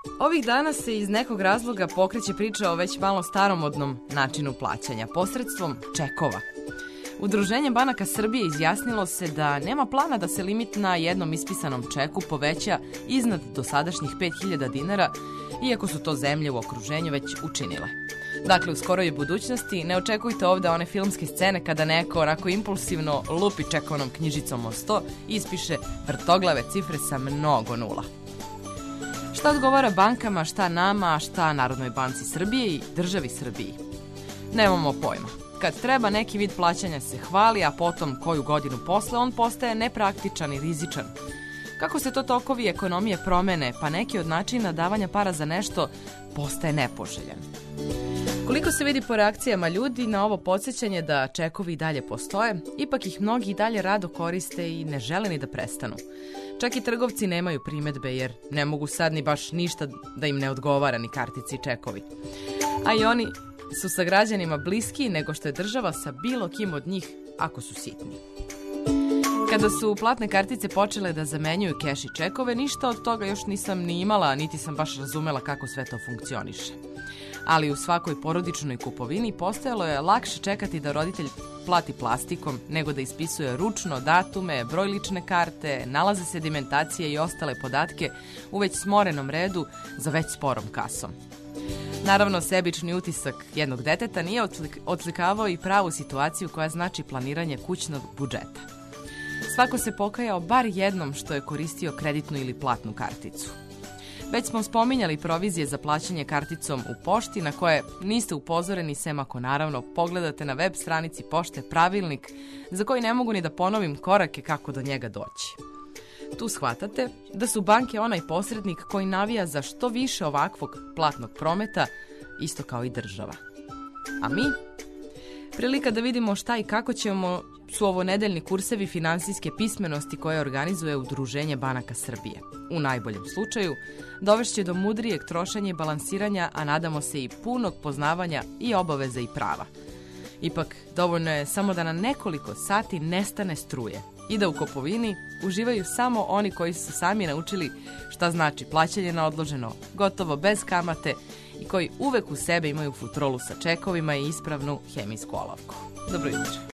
Ovih dana se iz nekog razloga pokreće priča o već malo staromodnom načinu plaćanja, posredstvom čekova. Udruženje banaka Srbije izjasnilo se da nema plana da se limit na jednom ispisanom čeku poveća iznad dosadašnjih 5.000 dinara, iako su to zemlje u okruženju već učinile. Dakle, u skoroj budućnosti ne očekujte ovde one filmske scene kada neko onako impulsivno lupi čekovnom knjižicom o 100 i ispiše vrtoglave cifre sa mnogo nula. Šta odgovara bankama, šta nama, šta Narodnoj banci Srbije i državi Srbiji? Nemamo pojma. Kad treba neki vid plaćanja se hvali, a potom koju godinu posle on postaje nepraktičan i rizičan. Kako se to tokovi ekonomije promene, pa neki od načina davanja para za nešto postaje nepoželjan. Koliko se vidi po reakcijama ljudi na ovo podsjećanje da čekovi i dalje postoje, ipak ih mnogi i dalje rado koriste i ne žele ni da prestanu. Čak i trgovci nemaju primedbe jer ne mogu sad ni baš ništa da im ne odgovara ni kartici i čekovi. A i oni su sa građanima bliskiji nego što je država sa bilo kim od njih ako su sitni. Kada su platne kartice počele da zamenjuju keš i čekove, ništa od toga još nisam ni imala, niti sam baš razumela kako sve to funkcioniše. Ali u svakoj porodičnoj kupovini postojalo je lakše čekati da roditelj plati plastikom nego da ispisuje ručno datume, broj lične karte, nalaze sedimentacije i ostale podatke u već smorenom redu za već sporom kasom. Naravno, sebični utisak jednog deteta nije odslikavao i pravu situaciju koja znači planiranje kućnog budžeta. Svako se pokajao bar jednom što je koristio kreditnu ili platnu karticu. Već smo spominjali provizije za plaćanje karticom u pošti na koje niste upozoreni sem ako naravno pogledate na web stranici pošte pravilnik za koji ne mogu ni da ponovim korake kako do njega doći. Tu shvatate da su banke onaj posrednik koji navija za što više ovakvog platnog prometa, isto kao i država. A mi? Prilika da vidimo šta i kako ćemo su ovo nedeljni kursevi finansijske pismenosti koje organizuje Udruženje banaka Srbije. U najboljem slučaju, dovešće do mudrijeg trošenja i balansiranja, a nadamo se i punog poznavanja i obaveza i prava. Ipak, dovoljno je samo da na nekoliko sati nestane struje i da u kupovini uživaju samo oni koji su sami naučili šta znači plaćanje na odloženo, gotovo bez kamate i koji uvek u sebe imaju futrolu sa čekovima i ispravnu hemijsku olovku. Dobro jutro.